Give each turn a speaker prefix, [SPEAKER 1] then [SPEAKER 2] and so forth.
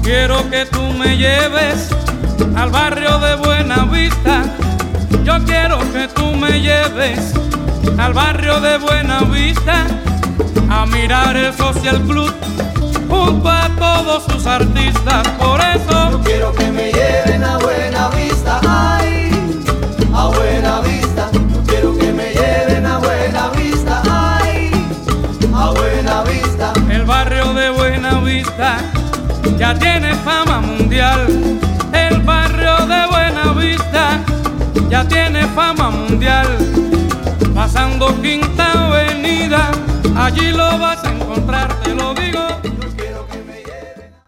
[SPEAKER 1] Quiero que tú me lleves al barrio de Buenavista. Yo quiero que tú me lleves al barrio de Buenavista a mirar el Social Club junto a todos sus artistas. Por eso
[SPEAKER 2] yo quiero que me lleven a Buenavista, ay, a Buenavista. Yo quiero que me lleven a Buenavista, ay, a Buenavista.
[SPEAKER 1] El barrio de Buenavista ya tiene fama mundial. El barrio de Buenavista ya tiene fama mundial. Pasando Quinta Avenida, allí lo vas a encontrar, te lo digo.